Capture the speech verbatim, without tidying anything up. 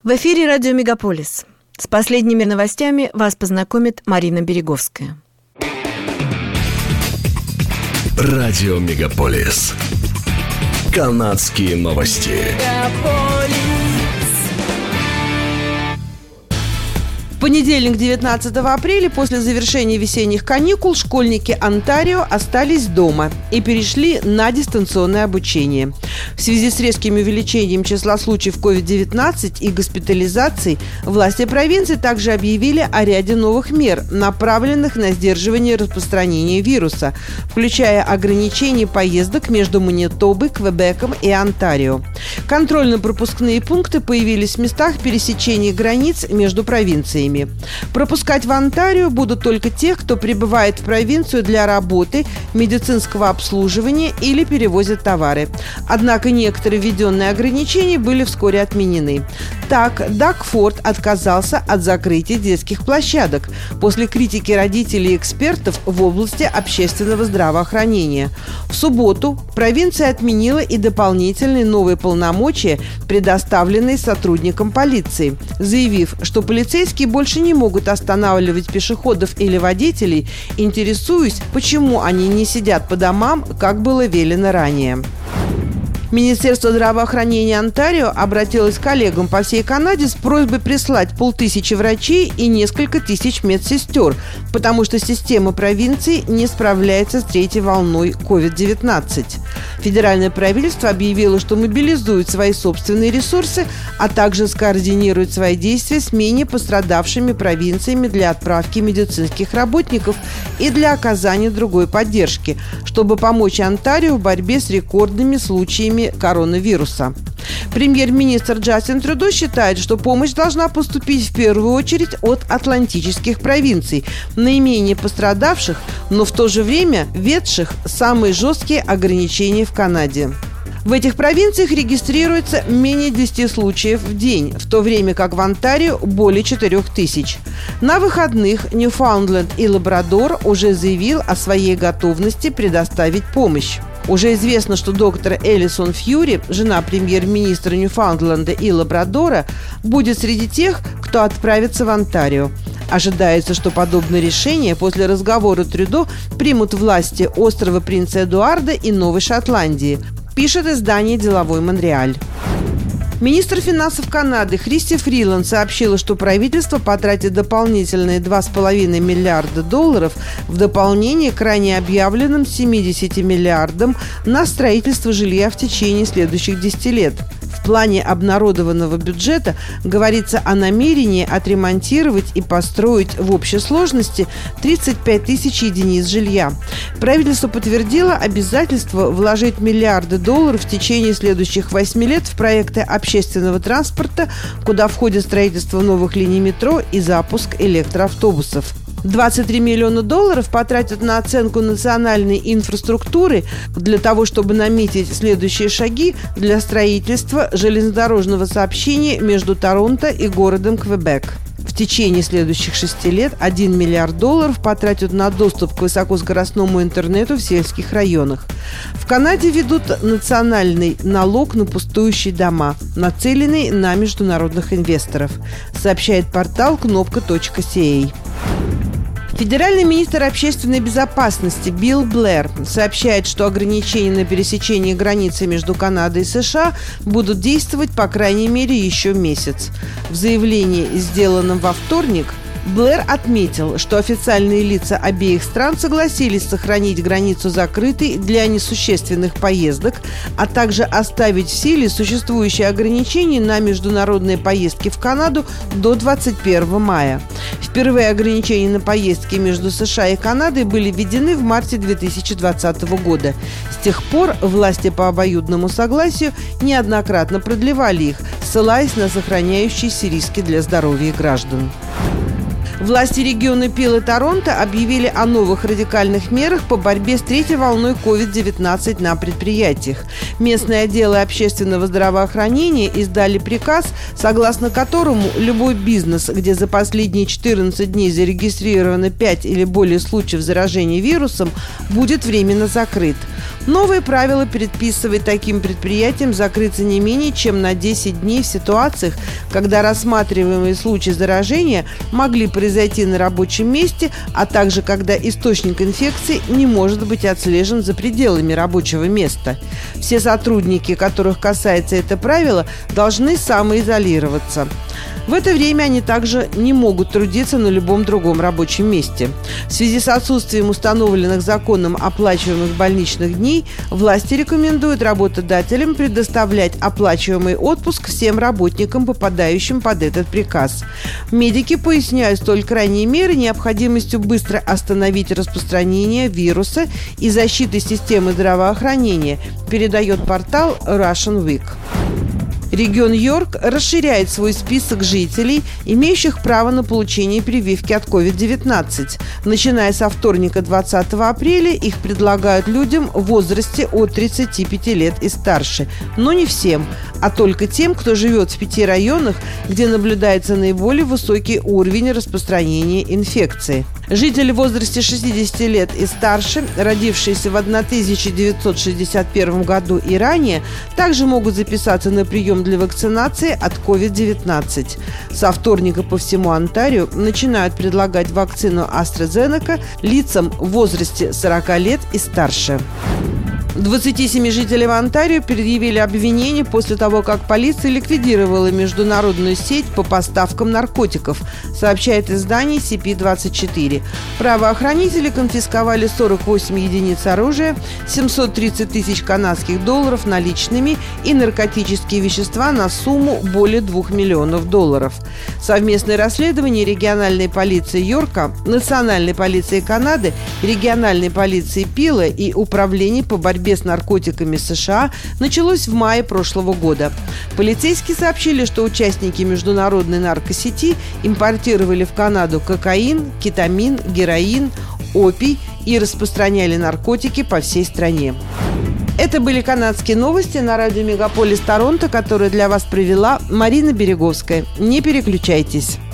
В эфире радио «Мегаполис». С последними новостями вас познакомит Марина Береговская. Радио «Мегаполис». Канадские новости. В понедельник, девятнадцатого апреля, после завершения весенних каникул, школьники Онтарио остались дома и перешли на дистанционное обучение. В связи с резким увеличением числа случаев ковид девятнадцать и госпитализаций, власти провинции также объявили о ряде новых мер, направленных на сдерживание распространения вируса, включая ограничение поездок между Манитобой, Квебеком и Онтарио. Контрольно-пропускные пункты появились в местах пересечения границ между провинциями. Пропускать в Онтарио будут только тех, кто прибывает в провинцию для работы, медицинского обслуживания или перевозит товары. Однако некоторые введенные ограничения были вскоре отменены. Так, Даг Форд отказался от закрытия детских площадок после критики родителей и экспертов в области общественного здравоохранения. В субботу провинция отменила и дополнительные новые полномочия, предоставленные сотрудникам полиции, заявив, что полицейские больше не могут останавливать пешеходов или водителей, интересуясь, почему они не сидят по домам, как было велено ранее. Министерство здравоохранения Онтарио обратилось к коллегам по всей Канаде с просьбой прислать полтысячи врачей и несколько тысяч медсестер, потому что система провинции не справляется с третьей волной ковид девятнадцать. Федеральное правительство объявило, что мобилизует свои собственные ресурсы, а также скоординирует свои действия с менее пострадавшими провинциями для отправки медицинских работников и для оказания другой поддержки, чтобы помочь Онтарио в борьбе с рекордными случаями коронавируса. Премьер-министр Джастин Трюдо считает, что помощь должна поступить в первую очередь от атлантических провинций, наименее пострадавших, но в то же время введших самые жесткие ограничения в Канаде. В этих провинциях регистрируется менее десяти случаев в день, в то время как в Онтарио более четырех тысяч. На выходных Ньюфаундленд и Лабрадор уже заявил о своей готовности предоставить помощь. Уже известно, что доктор Элисон Фьюри, жена премьер-министра Ньюфаундленда и Лабрадора, будет среди тех, кто отправится в Онтарио. Ожидается, что подобное решение после разговора Трюдо примут власти острова Принца Эдуарда и Новой Шотландии, пишет издание «Деловой Монреаль». Министр финансов Канады Христи Фриланд сообщила, что правительство потратит дополнительные два с половиной миллиарда долларов в дополнение к ранее объявленным семидесяти миллиардам на строительство жилья в течение следующих десяти лет. В плане обнародованного бюджета говорится о намерении отремонтировать и построить в общей сложности тридцать пять тысяч единиц жилья. Правительство подтвердило обязательство вложить миллиарды долларов в течение следующих восьми лет в проекты общественного транспорта, куда входит строительство новых линий метро и запуск электроавтобусов. двадцать три миллиона долларов потратят на оценку национальной инфраструктуры для того, чтобы наметить следующие шаги для строительства железнодорожного сообщения между Торонто и городом Квебек. В течение следующих шести лет один миллиард долларов потратят на доступ к высокоскоростному интернету в сельских районах. В Канаде ведут национальный налог на пустующие дома, нацеленный на международных инвесторов, сообщает портал кнопка точка си эй. Федеральный министр общественной безопасности Билл Блэр сообщает, что ограничения на пересечение границы между Канадой и США будут действовать по крайней мере еще месяц. В заявлении, сделанном во вторник, Блэр отметил, что официальные лица обеих стран согласились сохранить границу закрытой для несущественных поездок, а также оставить в силе существующие ограничения на международные поездки в Канаду до двадцать первого мая. Впервые ограничения на поездки между США и Канадой были введены в марте две тысячи двадцатого года. С тех пор власти по обоюдному согласию неоднократно продлевали их, ссылаясь на сохраняющиеся риски для здоровья граждан. Власти региона Пил и Торонто объявили о новых радикальных мерах по борьбе с третьей волной ковид девятнадцать на предприятиях. Местные отделы общественного здравоохранения издали приказ, согласно которому любой бизнес, где за последние четырнадцать дней зарегистрировано пять или более случаев заражения вирусом, будет временно закрыт. Новые правила предписывают таким предприятиям закрыться не менее чем на десять дней в ситуациях, когда рассматриваемые случаи заражения могли произойти на рабочем месте, а также когда источник инфекции не может быть отслежен за пределами рабочего места. Все сотрудники, которых касается это правило, должны самоизолироваться. В это время они также не могут трудиться на любом другом рабочем месте. В связи с отсутствием установленных законом оплачиваемых больничных дней, власти рекомендуют работодателям предоставлять оплачиваемый отпуск всем работникам, попадающим под этот приказ. Медики поясняют столь крайние меры необходимостью быстро остановить распространение вируса и защиты системы здравоохранения, передает портал Russian Week. Регион Йорк расширяет свой список жителей, имеющих право на получение прививки от ковид девятнадцать. Начиная со вторника двадцатого апреля их предлагают людям в возрасте от тридцати пяти лет и старше. Но не всем, а только тем, кто живет в пяти районах, где наблюдается наиболее высокий уровень распространения инфекции. Жители в возрасте шестидесяти лет и старше, родившиеся в тысяча девятьсот шестьдесят первом году и ранее, также могут записаться на прием для вакцинации от ковид девятнадцать. Со вторника по всему Онтарио начинают предлагать вакцину AstraZeneca лицам в возрасте сорока лет и старше. двадцати семи жителям Онтарио предъявили обвинение после того, как полиция ликвидировала международную сеть по поставкам наркотиков, сообщает издание си пи двадцать четыре. Правоохранители конфисковали сорок восемь единиц оружия, семьсот тридцать тысяч канадских долларов наличными и наркотические вещества на сумму более двух миллионов долларов. Совместное расследование региональной полиции Йорка, национальной полиции Канады, региональной полиции Пила и управления по борьбе с наркотиками США началось в мае прошлого года. Полицейские сообщили, что участники международной наркосети импортировали в Канаду кокаин, кетамин, героин, опий и распространяли наркотики по всей стране. Это были канадские новости на радио Мегаполис Торонто, которые для вас провела Марина Береговская. Не переключайтесь.